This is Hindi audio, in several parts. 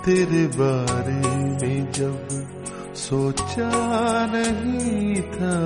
तेरे बारे में जब सोचा नहीं था,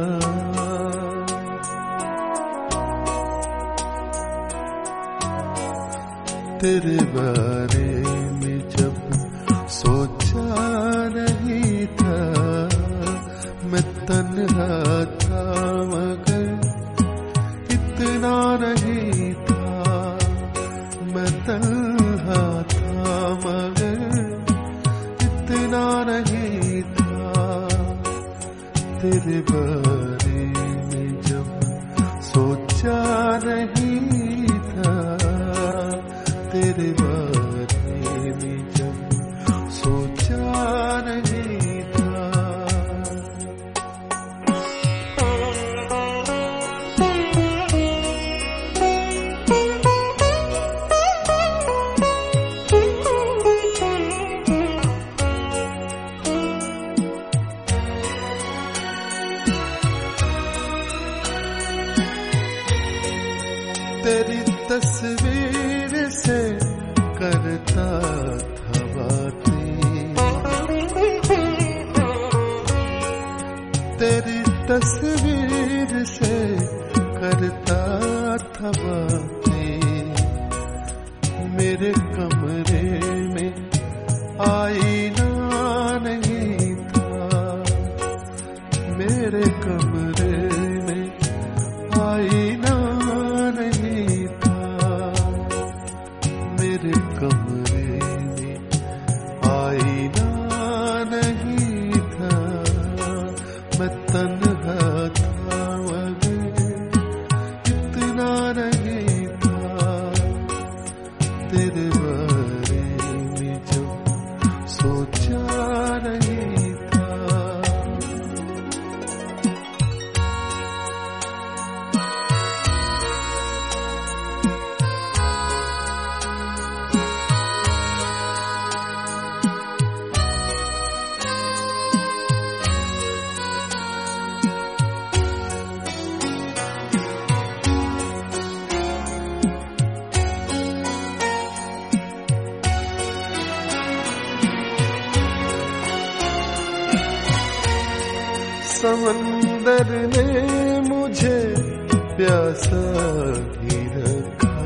तेरे बारे में जब सोचा नहीं था, मैं तन्हा था मगर इतना नहीं था, मैं तन्हा था मगर इतना नहीं था, तेरे बारे में जब सोचा नहीं था, तेरे बारे में जब सोचा नहीं था। तेरी तस्वीर से करता था बातें, तेरी तस्वीर से करता था बातें, मेरे कमरे में आईना नहीं था, मेरे कमरे में आईना नहीं था, मेरे कमरे में आईना नहीं था, मैं तन्हा था मगर इतना नहीं था, तेरे बारे में जब सोचा नहीं था। समंदर ने मुझे प्यासा ही रखा,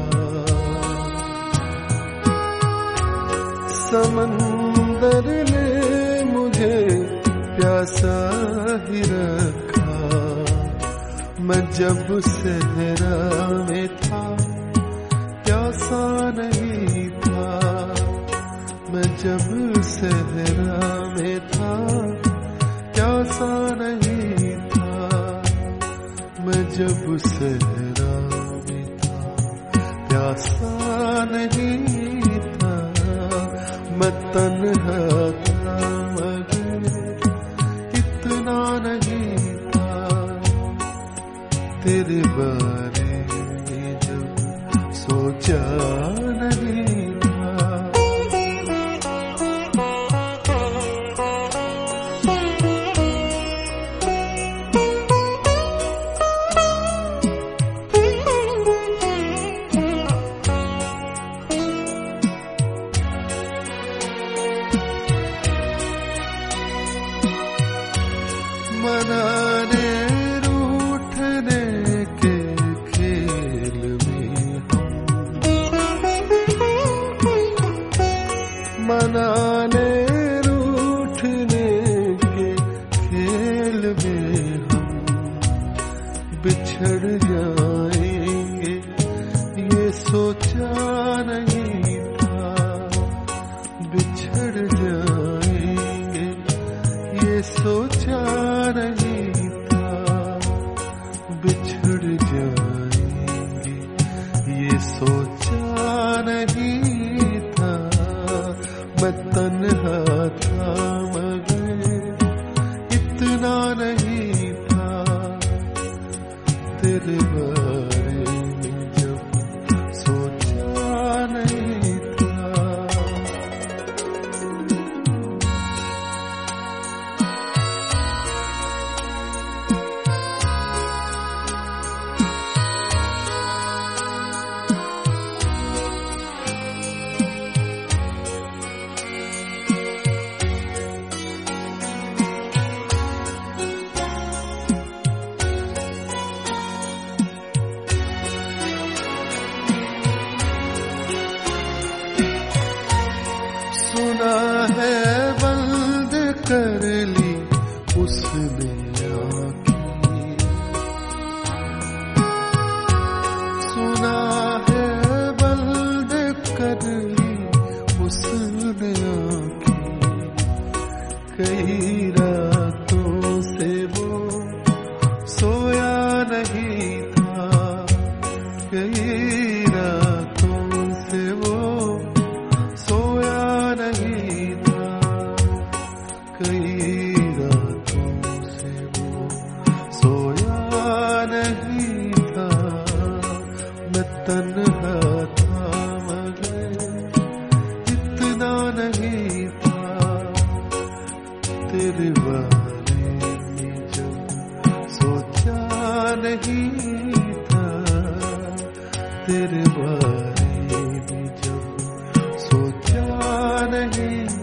समंदर ने मुझे प्यासा ही रखा, मैं जब सहरा में था प्यासा नहीं था, मैं जब सहरा में था प्यासा नहीं था, मैं जब सहरा में था प्यासा नहीं था, मैं तन्हा था मगर इतना नहीं था, तेरे बारे में जब सोचा नहीं था। मनाने रूठने के खेल में हम, मनाने रूठने के खेल में हम बिछड़ जाएंगे, ये सोचा नहीं था, बिछड़ जाएंगे ये सोचा नहीं था, बिछड़ जाएंगे ये सोचा नहीं था, मैं तन्हा था मगर इतना नहीं था, तेरे बारे में जब सोचा नहीं था। सुना है बंद कर ली उसने आँखें, सुना है बंद कर ली उसने आँखें। कई रातों से वो सोया नहीं था, कई रातों से वो सोया नहीं था, कई रातों से वो सोया नहीं था। मैं तन्हा था मगर इतना नहीं था, तेरे बारे में जब सोचा नहीं था, तेरे बारे में जब सोचा नहीं